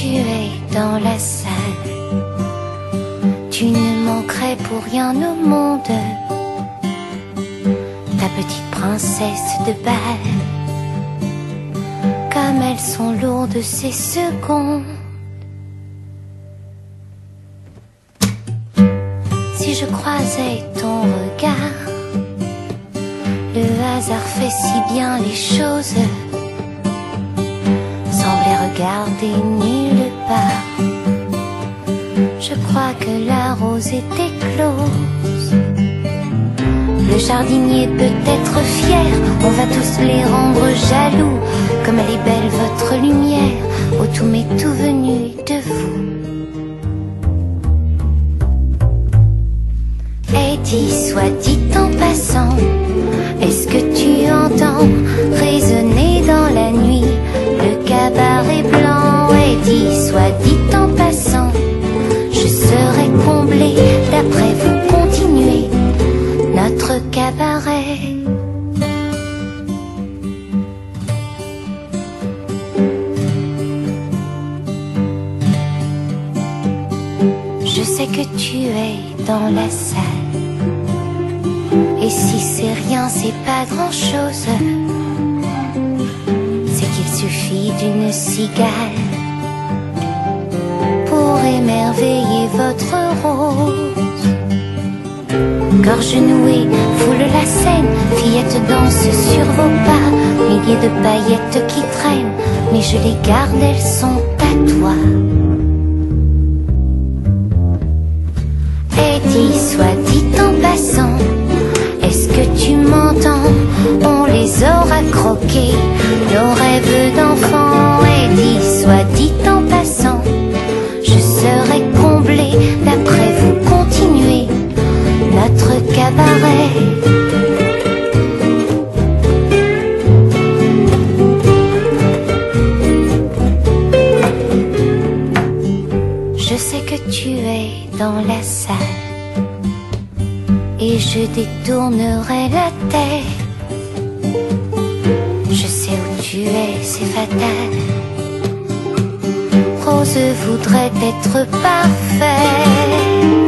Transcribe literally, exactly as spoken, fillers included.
tu es dans la salle, tu ne manquerais pour rien au monde, ta petite princesse de bal. Comme elles sont lourdes ces secondes. Si je croisais ton regard, le hasard fait si bien les choses, semblait regarder nulle part. Je crois que la rose était close. Le jardinier peut être fier, on va tous les rendre jaloux. Comme elle est belle votre lumière, ô tout m'est tout venu de vous. Et dis, soit dit en passant, est-ce que tu entends résonner dans la nuit le cabaret blanc? Et dis, soit dit en passant, je serai comblée d'après vous continuer notre cabaret. Je sais que tu es dans la salle, et si c'est rien, c'est pas grand-chose, c'est qu'il suffit d'une cigale pour émerveiller votre rose. Gorge nouée, foule la scène, fillettes dansent sur vos pas, milliers de paillettes qui traînent, mais je les garde, elles sont à toi. Et dis, soit dit en passant, est-ce que tu m'entends? On les aura croqués, nos rêves d'enfants. Et dis, soit dit en passant, je serai comblée d'après vous continuer notre cabaret. Je sais que tu es dans la salle, et je détournerai la tête. Je sais où tu es, c'est fatal. Rose voudrait être parfait.